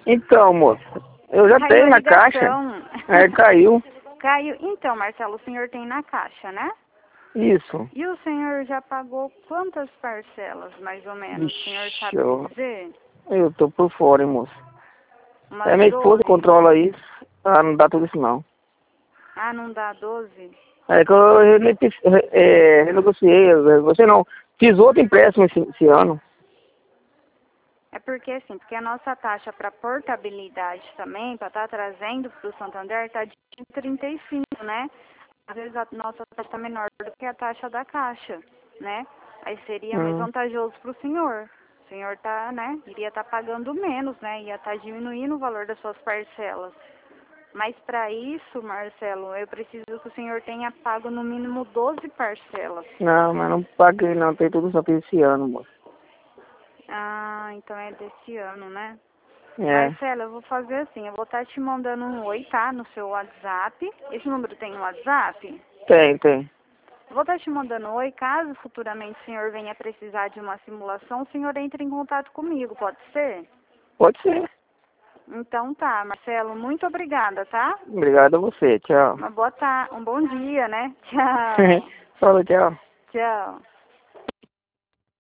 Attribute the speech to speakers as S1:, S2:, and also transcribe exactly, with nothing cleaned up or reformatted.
S1: Então, moço, eu já
S2: Caiu
S1: tenho
S2: a
S1: na caixa.
S2: ligação.
S1: É, caiu.
S2: Caiu. Então, Marcelo, o senhor tem na caixa, né?
S1: Isso.
S2: E o senhor já pagou quantas parcelas, mais ou menos? O senhor
S1: Ixi,
S2: sabe
S1: eu,
S2: me dizer?
S1: eu tô por fora, hein, moço.
S2: Umas
S1: É, minha esposa
S2: doze?
S1: controla isso. Ah, não dá tudo isso, não.
S2: Ah, não dá doze?
S1: É que eu renegociei, é, renegociei, você não. Fiz outro empréstimo esse, esse ano.
S2: É porque assim, porque a nossa taxa para portabilidade também, para estar trazendo para o Santander, está de trinta e cinco, né? Às vezes a nossa taxa está menor do que a taxa da Caixa, né? Aí seria mais
S1: Hum.
S2: vantajoso para o senhor. O senhor tá, né? Iria estar pagando menos, né? Ia estar diminuindo o valor das suas parcelas. Mas para isso, Marcelo, eu preciso que o senhor tenha pago no mínimo doze parcelas.
S1: Não, mas não paguei não, tem tudo só pra esse ano, moço.
S2: Ah, então é desse ano, né?
S1: É,
S2: Marcelo, eu vou fazer assim, eu vou estar te mandando um oi, tá? No seu WhatsApp. Esse número tem um WhatsApp?
S1: tem, tem.
S2: Vou estar te mandando um oi, caso futuramente o senhor venha precisar de uma simulação, o senhor entre em contato comigo, pode ser?
S1: Pode ser.
S2: Então tá, Marcelo, muito obrigada, tá?
S1: Obrigado a você, tchau.
S2: Uma boa tarde, um bom dia, né? Tchau.
S1: Fala, tchau.
S2: Tchau.